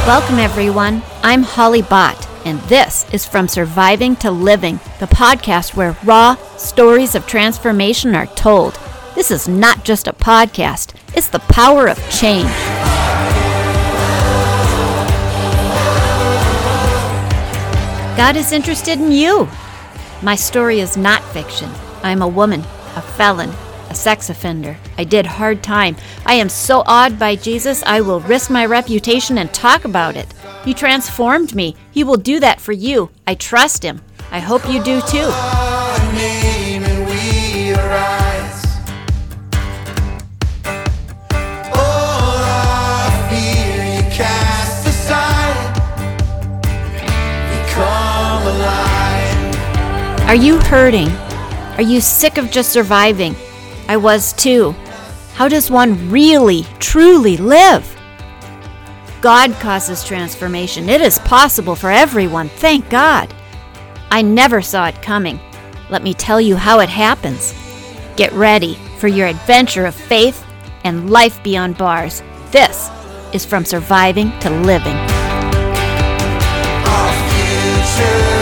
Welcome, everyone. I'm Holly Bott, and this is From Surviving to Living, the podcast where raw stories of transformation are told. This is not just a podcast, it's the power of change. God is interested in you. My story is not fiction. I'm a woman, a felon, a sex offender. I did hard time. I am so awed by Jesus, I will risk my reputation and talk about it. He transformed me. He will do that for you. I trust him. I hope you do too. Are you hurting? Are you sick of just surviving? I was too. How does one really, truly live? God causes transformation. It is possible for everyone, thank God. I never saw it coming. Let me tell you how it happens. Get ready for your adventure of faith and life beyond bars. This is From Surviving to Living. Our future.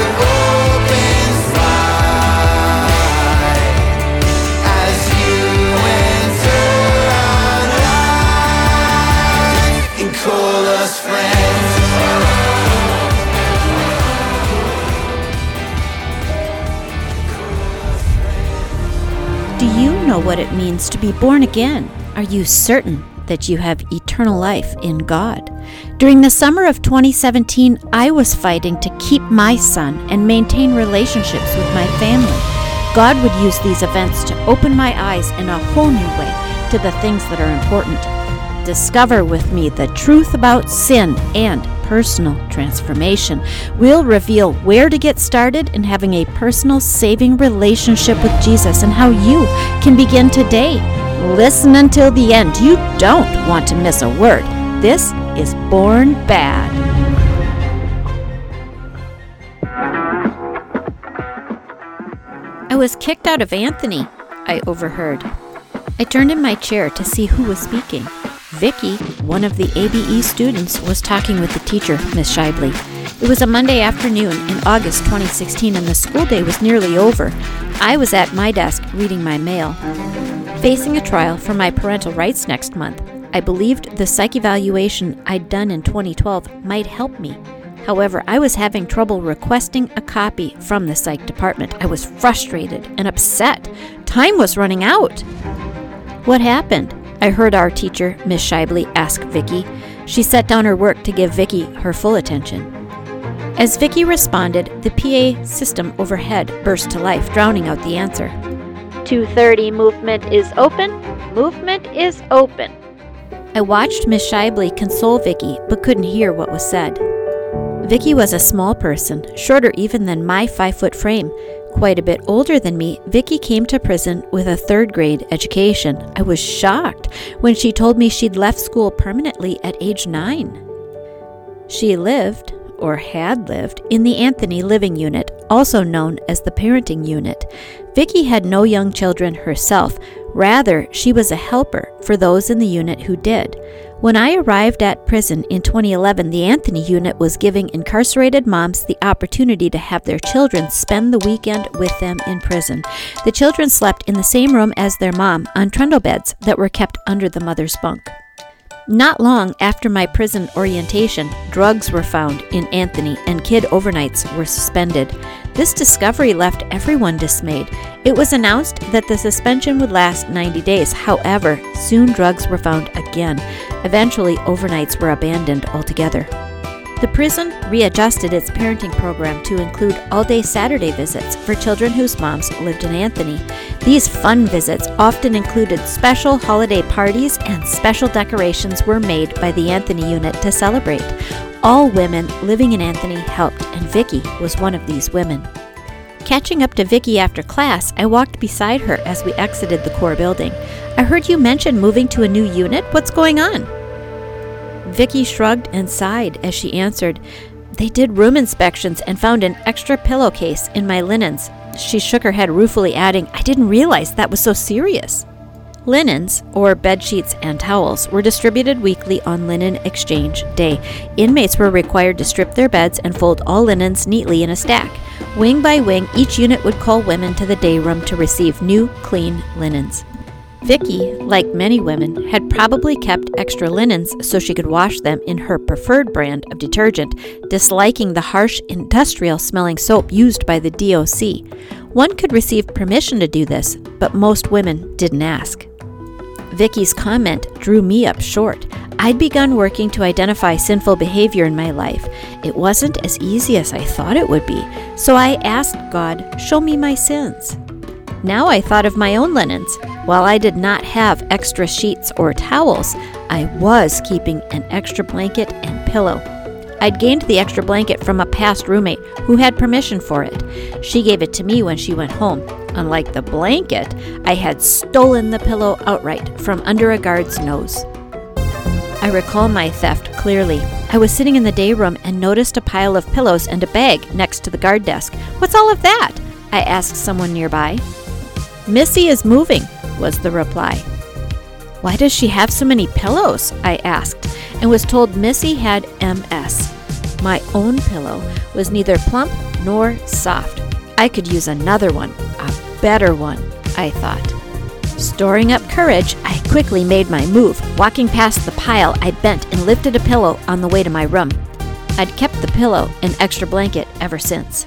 Do you know what it means to be born again? Are you certain that you have eternal life in God? During the summer of 2017, I was fighting to keep my son and maintain relationships with my family. God would use these events to open my eyes in a whole new way to the things that are important. Discover with me the truth about sin and personal transformation. We'll reveal where to get started in having a personal saving relationship with Jesus and how you can begin today. Listen until the end. You don't want to miss a word. This is Born Bad. I was kicked out of Anthony, I overheard. I turned in my chair to see who was speaking. Vicky, one of the ABE students, was talking with the teacher, Miss Shibley. It was a Monday afternoon in August 2016 and the school day was nearly over. I was at my desk reading my mail. Facing a trial for my parental rights next month, I believed the psych evaluation I'd done in 2012 might help me. However, I was having trouble requesting a copy from the psych department. I was frustrated and upset. Time was running out. What happened? I heard our teacher, Miss Shibley, ask Vicky. She set down her work to give Vicky her full attention. As Vicky responded, the PA system overhead burst to life, drowning out the answer. 2:30, movement is open. Movement is open. I watched Miss Shibley console Vicky, but couldn't hear what was said. Vicky was a small person, shorter even than my 5-foot frame. Quite a bit older than me, Vicky came to prison with a 3rd grade education. I was shocked when she told me she'd left school permanently at age 9. She lived, or had lived, in the Anthony Living Unit, also known as the Parenting Unit. Vicky had no young children herself. Rather, she was a helper for those in the unit who did. When I arrived at prison in 2011, the Anthony Unit was giving incarcerated moms the opportunity to have their children spend the weekend with them in prison. The children slept in the same room as their mom on trundle beds that were kept under the mother's bunk. Not long after my prison orientation, drugs were found in Anthony and kid overnights were suspended. This discovery left everyone dismayed. It was announced that the suspension would last 90 days. However, soon drugs were found again. Eventually, overnights were abandoned altogether. The prison readjusted its parenting program to include all-day Saturday visits for children whose moms lived in Anthony. These fun visits often included special holiday parties and special decorations were made by the Anthony Unit to celebrate. All women living in Anthony helped, and Vicky was one of these women. Catching up to Vicky after class, I walked beside her as we exited the core building. I heard you mention moving to a new unit. What's going on? Vicky shrugged and sighed as she answered, They did room inspections and found an extra pillowcase in my linens. She shook her head ruefully, adding, I didn't realize that was so serious. Linens, or bed sheets and towels, were distributed weekly on Linen Exchange Day. Inmates were required to strip their beds and fold all linens neatly in a stack. Wing by wing, each unit would call women to the day room to receive new, clean linens. Vicky, like many women, had probably kept extra linens so she could wash them in her preferred brand of detergent, disliking the harsh, industrial-smelling soap used by the DOC. One could receive permission to do this, but most women didn't ask. Vicky's comment drew me up short. I'd begun working to identify sinful behavior in my life. It wasn't as easy as I thought it would be, so I asked God, "Show me my sins." Now I thought of my own linens. While I did not have extra sheets or towels, I was keeping an extra blanket and pillow. I'd gained the extra blanket from a past roommate who had permission for it. She gave it to me when she went home. Unlike the blanket, I had stolen the pillow outright from under a guard's nose. I recall my theft clearly. I was sitting in the day room and noticed a pile of pillows and a bag next to the guard desk. "What's all of that?" I asked someone nearby. "Missy is moving," was the reply. "Why does she have so many pillows?" I asked, and was told Missy had MS. My own pillow was neither plump nor soft. I could use another one, a better one, I thought. Storing up courage, I quickly made my move. Walking past the pile, I bent and lifted a pillow on the way to my room. I'd kept the pillow and extra blanket ever since.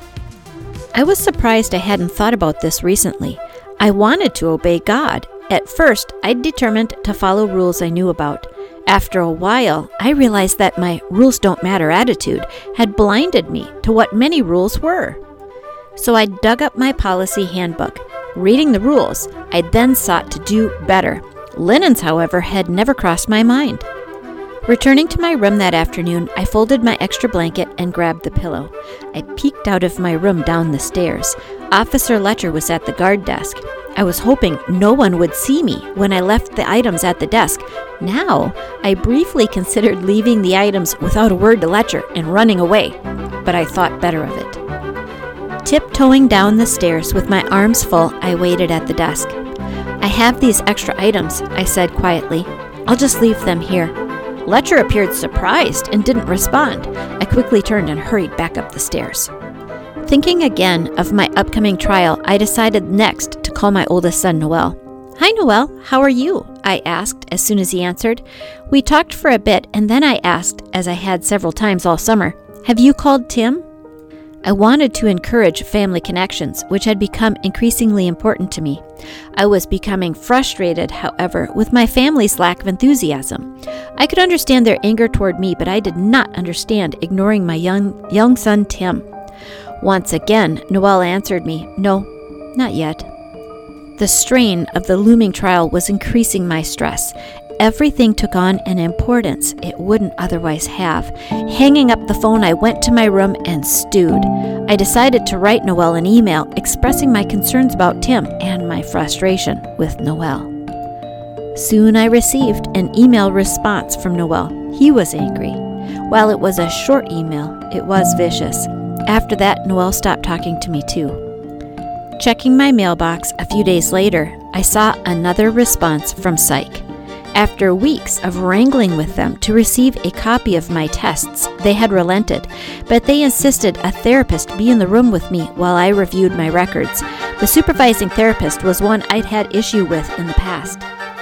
I was surprised I hadn't thought about this recently. I wanted to obey God. At first, I'd determined to follow rules I knew about. After a while, I realized that my rules don't matter attitude had blinded me to what many rules were. So I dug up my policy handbook. Reading the rules, I then sought to do better. Linens, however, had never crossed my mind. Returning to my room that afternoon, I folded my extra blanket and grabbed the pillow. I peeked out of my room down the stairs. Officer Letcher was at the guard desk. I was hoping no one would see me when I left the items at the desk. Now, I briefly considered leaving the items without a word to Letcher and running away, but I thought better of it. Tiptoeing down the stairs with my arms full, I waited at the desk. "I have these extra items," I said quietly. "I'll just leave them here." Letcher appeared surprised and didn't respond. I quickly turned and hurried back up the stairs. Thinking again of my upcoming trial, I decided next to call my oldest son, Noel. "Hi, Noel. How are you?" I asked as soon as he answered. We talked for a bit, and then I asked, as I had several times all summer, "Have you called Tim?" I wanted to encourage family connections, which had become increasingly important to me. I was becoming frustrated, however, with my family's lack of enthusiasm. I could understand their anger toward me, but I did not understand ignoring my young son, Tim. Once again, Noel answered me, "No, not yet." The strain of the looming trial was increasing my stress. Everything took on an importance it wouldn't otherwise have. Hanging up the phone, I went to my room and stewed. I decided to write Noel an email expressing my concerns about Tim and my frustration with Noel. Soon I received an email response from Noel. He was angry. While it was a short email, it was vicious. After that, Noel stopped talking to me too. Checking my mailbox a few days later, I saw another response from Psych. After weeks of wrangling with them to receive a copy of my tests, they had relented, but they insisted a therapist be in the room with me while I reviewed my records. The supervising therapist was one I'd had issue with in the past.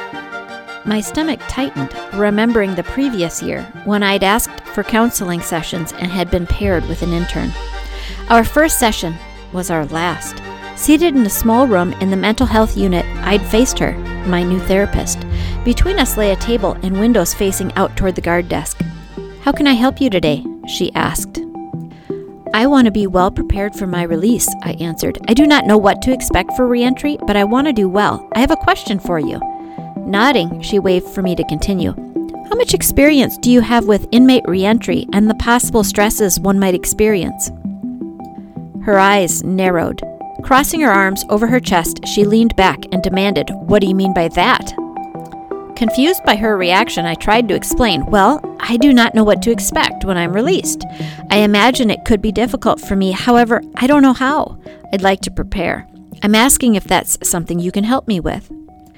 My stomach tightened, remembering the previous year when I'd asked for counseling sessions and had been paired with an intern. Our first session was our last. Seated in a small room in the mental health unit, I'd faced her, my new therapist. Between us lay a table and windows facing out toward the guard desk. "How can I help you today?" she asked. "I want to be well prepared for my release," I answered. "I do not know what to expect for reentry, but I want to do well. I have a question for you." Nodding, she waved for me to continue. "How much experience do you have with inmate reentry and the possible stresses one might experience?" Her eyes narrowed. Crossing her arms over her chest, she leaned back and demanded, "What do you mean by that?" Confused by her reaction, I tried to explain, "Well, I do not know what to expect when I'm released. I imagine it could be difficult for me, however, I don't know how. I'd like to prepare. I'm asking if that's something you can help me with."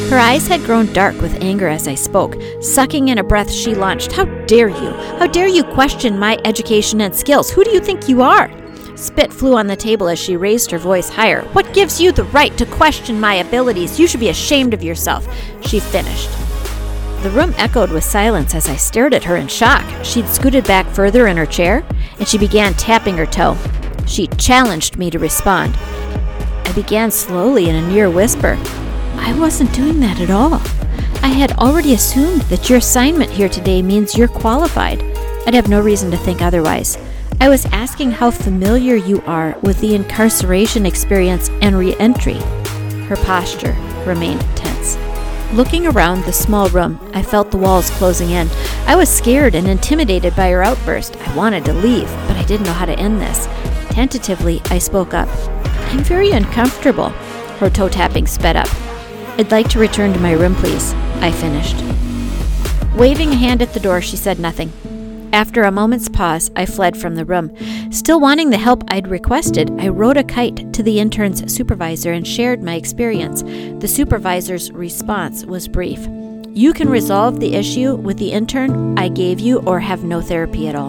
Her eyes had grown dark with anger as I spoke. Sucking in a breath, she launched, "How dare you? How dare you question my education and skills? Who do you think you are?" Spit flew on the table as she raised her voice higher. "What gives you the right to question my abilities? You should be ashamed of yourself," she finished. The room echoed with silence as I stared at her in shock. She'd scooted back further in her chair, and she began tapping her toe. She challenged me to respond. I began slowly in a near whisper. "I wasn't doing that at all. I had already assumed that your assignment here today means you're qualified. I'd have no reason to think otherwise. I was asking how familiar you are with the incarceration experience and re-entry." Her posture remained tense. Looking around the small room, I felt the walls closing in. I was scared and intimidated by her outburst. I wanted to leave, but I didn't know how to end this. Tentatively, I spoke up. "I'm very uncomfortable." Her toe tapping sped up. "I'd like to return to my room, please," I finished. Waving a hand at the door, she said nothing. After a moment's pause, I fled from the room. Still wanting the help I'd requested, I rode a kite to the intern's supervisor and shared my experience. The supervisor's response was brief. "You can resolve the issue with the intern I gave you or have no therapy at all."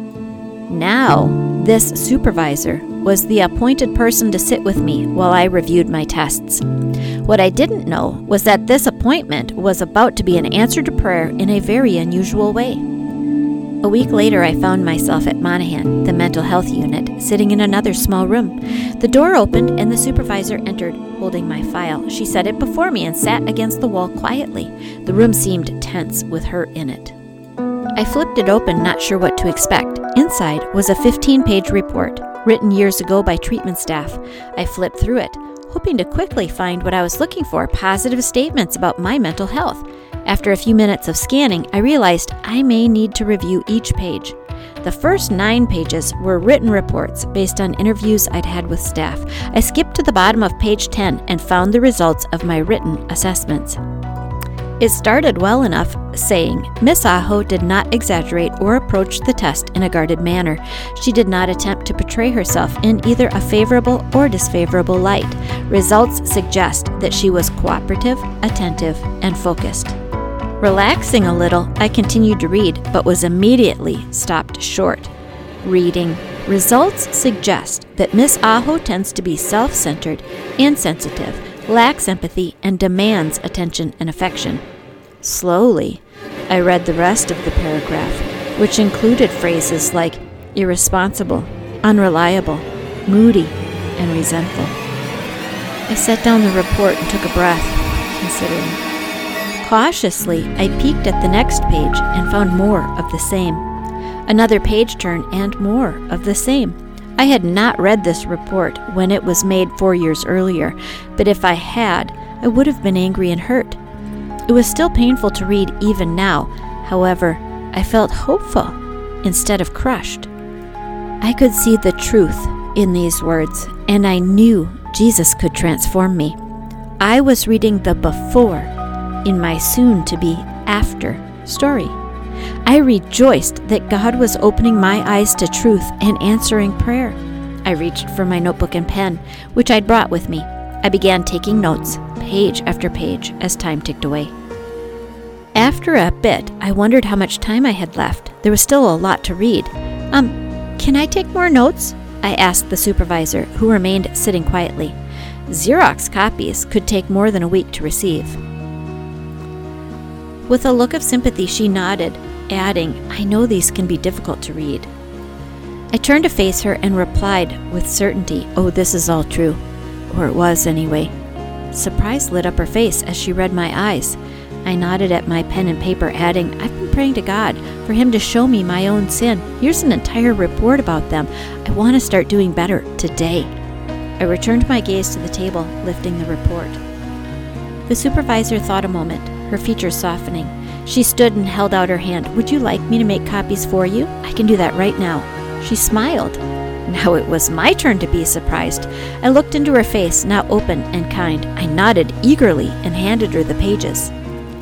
Now, this supervisor was the appointed person to sit with me while I reviewed my tests. What I didn't know was that this appointment was about to be an answer to prayer in a very unusual way. A week later, I found myself at Monaghan, the mental health unit, sitting in another small room. The door opened and the supervisor entered, holding my file. She set it before me and sat against the wall quietly. The room seemed tense with her in it. I flipped it open, not sure what to expect. Inside was a 15-page report, written years ago by treatment staff. I flipped through it, hoping to quickly find what I was looking for, positive statements about my mental health. After a few minutes of scanning, I realized I may need to review each page. The first 9 pages were written reports based on interviews I'd had with staff. I skipped to the bottom of page 10 and found the results of my written assessments. It started well enough, saying, "Miss Aho did not exaggerate or approach the test in a guarded manner. She did not attempt to portray herself in either a favorable or disfavorable light. Results suggest that she was cooperative, attentive, and focused." Relaxing a little, I continued to read, but was immediately stopped short. Reading, "Results suggest that Miss Aho tends to be self-centered, insensitive, lacks empathy, and demands attention and affection." Slowly, I read the rest of the paragraph, which included phrases like irresponsible, unreliable, moody, and resentful. I set down the report and took a breath, considering. Cautiously, I peeked at the next page and found more of the same. Another page turn and more of the same. I had not read this report when it was made 4 years earlier, but if I had, I would have been angry and hurt. It was still painful to read even now. However, I felt hopeful instead of crushed. I could see the truth in these words, and I knew Jesus could transform me. I was reading the before in my soon-to-be after story. I rejoiced that God was opening my eyes to truth and answering prayer. I reached for my notebook and pen, which I'd brought with me. I began taking notes, page after page, as time ticked away. After a bit, I wondered how much time I had left. There was still a lot to read. Can I take more notes?" I asked the supervisor, who remained sitting quietly. Xerox copies could take more than a week to receive. With a look of sympathy, she nodded, adding, "I know these can be difficult to read." I turned to face her and replied with certainty, "Oh, this is all true." Or it was, anyway. Surprise lit up her face as she read my eyes. I nodded at my pen and paper, adding, "I've been praying to God for Him to show me my own sin. Here's an entire report about them. I want to start doing better today." I returned my gaze to the table, lifting the report. The supervisor thought a moment, her features softening. She stood and held out her hand. "Would you like me to make copies for you? I can do that right now." She smiled. Now it was my turn to be surprised. I looked into her face, now open and kind. I nodded eagerly and handed her the pages.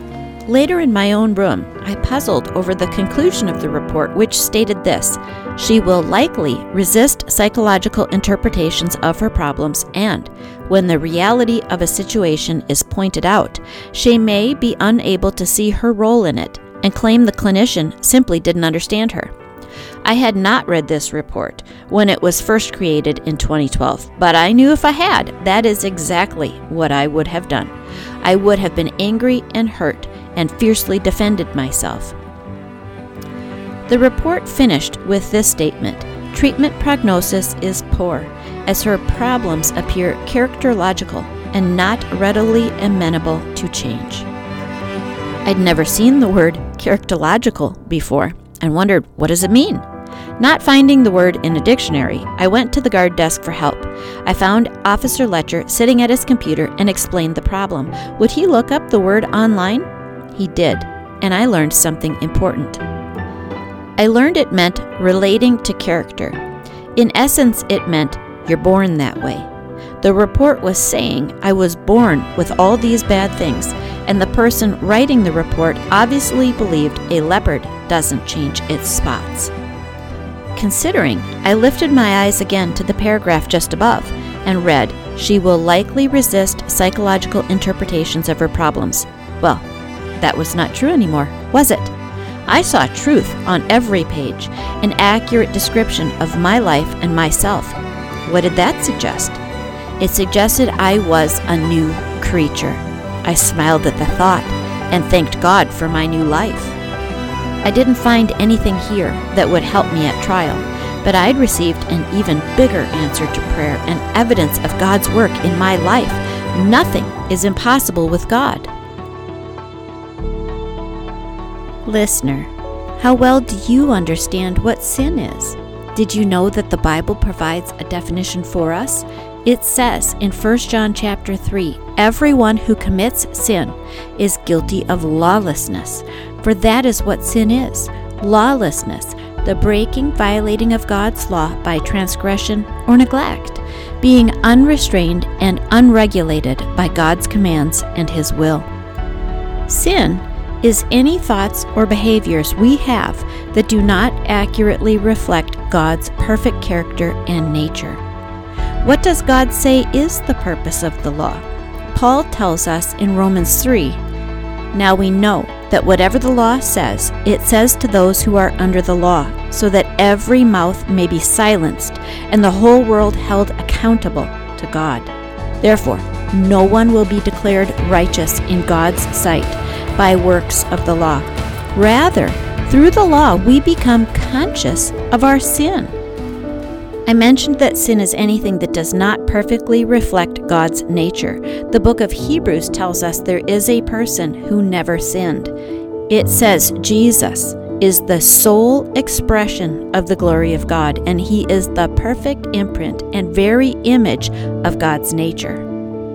Later in my own room, I puzzled over the conclusion of the report, which stated this: she will likely resist psychological interpretations of her problems, and when the reality of a situation is pointed out, she may be unable to see her role in it and claim the clinician simply didn't understand her. I had not read this report when it was first created in 2012, but I knew if I had, that is exactly what I would have done. I would have been angry and hurt and fiercely defended myself. The report finished with this statement: treatment prognosis is poor, as her problems appear characterological and not readily amenable to change. I'd never seen the word characterological before and wondered, what does it mean? Not finding the word in a dictionary, I went to the guard desk for help. I found Officer Letcher sitting at his computer and explained the problem. Would he look up the word online? He did, and I learned something important. I learned it meant relating to character. In essence, it meant you're born that way. The report was saying I was born with all these bad things, and the person writing the report obviously believed a leopard doesn't change its spots. Considering, I lifted my eyes again to the paragraph just above and read, she will likely resist psychological interpretations of her problems. Well, that was not true anymore, was it? I saw truth on every page, an accurate description of my life and myself. What did that suggest? It suggested I was a new creature. I smiled at the thought and thanked God for my new life. I didn't find anything here that would help me at trial, but I'd received an even bigger answer to prayer and evidence of God's work in my life. Nothing is impossible with God. Listener, how well do you understand what sin is? Did you know that the Bible provides a definition for us? It says in 1 John chapter 3, everyone who commits sin is guilty of lawlessness. For that is what sin is, lawlessness, the breaking, violating of God's law by transgression or neglect, being unrestrained and unregulated by God's commands and His will. Sin is any thoughts or behaviors we have that do not accurately reflect God's perfect character and nature. What does God say is the purpose of the law? Paul tells us in Romans 3, now we know that whatever the law says, it says to those who are under the law, so that every mouth may be silenced and the whole world held accountable to God. Therefore, no one will be declared righteous in God's sight by works of the law. Rather, through the law, we become conscious of our sin. I mentioned that sin is anything that does not perfectly reflect God's nature. The book of Hebrews tells us there is a person who never sinned. It says Jesus is the sole expression of the glory of God, and He is the perfect imprint and very image of God's nature.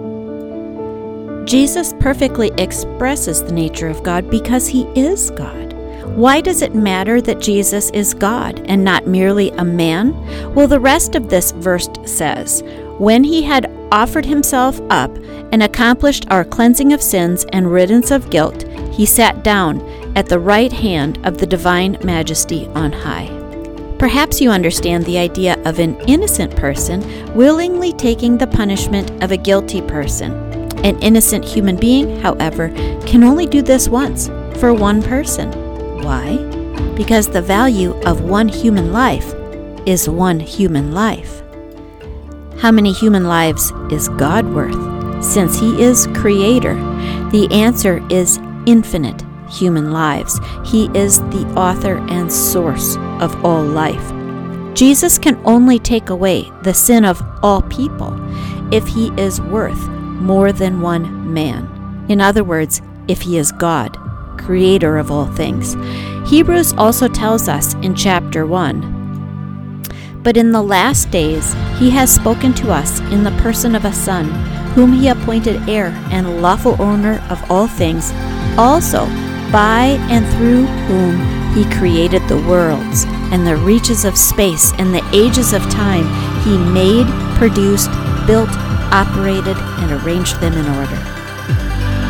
Jesus perfectly expresses the nature of God because He is God. Why does it matter that Jesus is God and not merely a man? Well, the rest of this verse says, when He had offered Himself up and accomplished our cleansing of sins and riddance of guilt, He sat down at the right hand of the divine majesty on high. Perhaps you understand the idea of an innocent person willingly taking the punishment of a guilty person. An innocent human being, however, can only do this once for one person. Why? Because the value of one human life is one human life. How many human lives is God worth? Since He is Creator, the answer is infinite human lives. He is the author and source of all life. Jesus can only take away the sin of all people if He is worth more than one man. In other words, if He is God, Creator of all things. Hebrews also tells us in chapter 1, but in the last days He has spoken to us in the person of a Son, whom He appointed heir and lawful owner of all things, also by and through whom He created the worlds and the reaches of space and the ages of time. He made, produced, built, operated, and arranged them in order.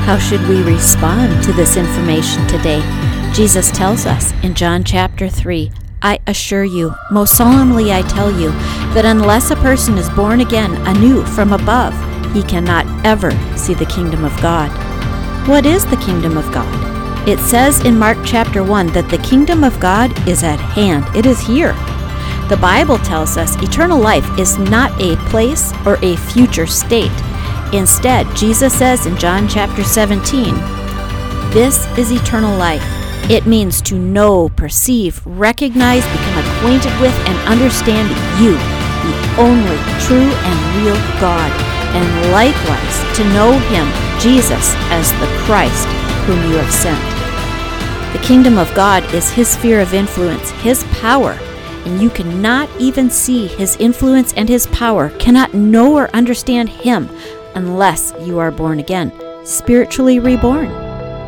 How should we respond to this information today? Jesus tells us in John chapter 3, I assure you, most solemnly I tell you, that unless a person is born again anew from above, he cannot ever see the kingdom of God. What is the kingdom of God? It says in Mark chapter 1 that the kingdom of God is at hand. It is here. The Bible tells us eternal life is not a place or a future state. Instead, Jesus says in John chapter 17, this is eternal life. It means to know, perceive, recognize, become acquainted with, and understand you, the only true and real God, and likewise to know Him, Jesus, as the Christ whom you have sent. The kingdom of God is His sphere of influence, His power, and you cannot even see His influence and His power, cannot know or understand Him unless you are born again, spiritually reborn.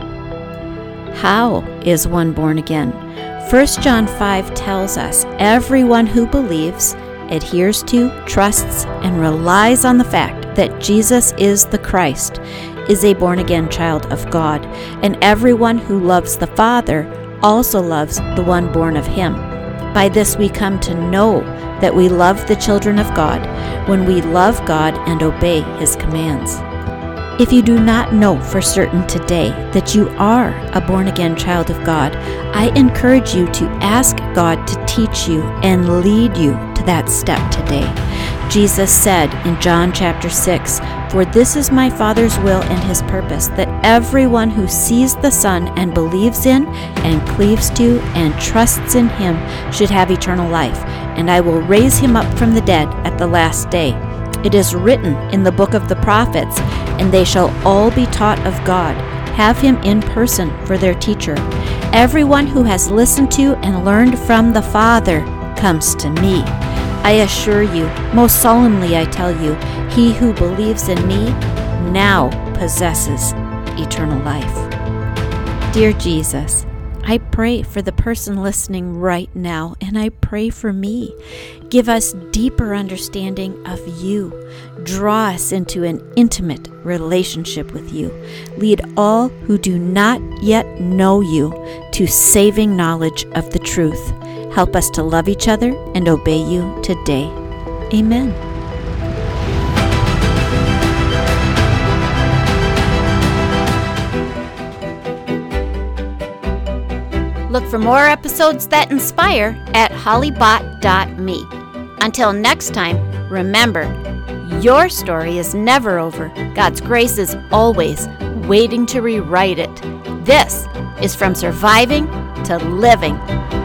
How is one born again? 1 John 5 tells us everyone who believes, adheres to, trusts, and relies on the fact that Jesus is the Christ is a born-again child of God, and everyone who loves the Father also loves the one born of Him. By this we come to know that we love the children of God when we love God and obey His commands. If you do not know for certain today that you are a born-again child of God, I encourage you to ask God to teach you and lead you to that step today. Jesus said in John chapter 6, For this is my Father's will and His purpose, that everyone who sees the Son and believes in and cleaves to and trusts in Him should have eternal life, and I will raise him up from the dead at the last day. It is written in the book of the prophets, and they shall all be taught of God. Have Him in person for their teacher. Everyone who has listened to and learned from the Father comes to me. I assure you, most solemnly I tell you, he who believes in me now possesses eternal life. Dear Jesus, I pray for the person listening right now, and I pray for me. Give us deeper understanding of you. Draw us into an intimate relationship with you. Lead all who do not yet know you to saving knowledge of the truth. Help us to love each other and obey you today. Amen. Look for more episodes that inspire at hollybot.me. Until next time, remember, your story is never over. God's grace is always waiting to rewrite it. This is From Surviving to Living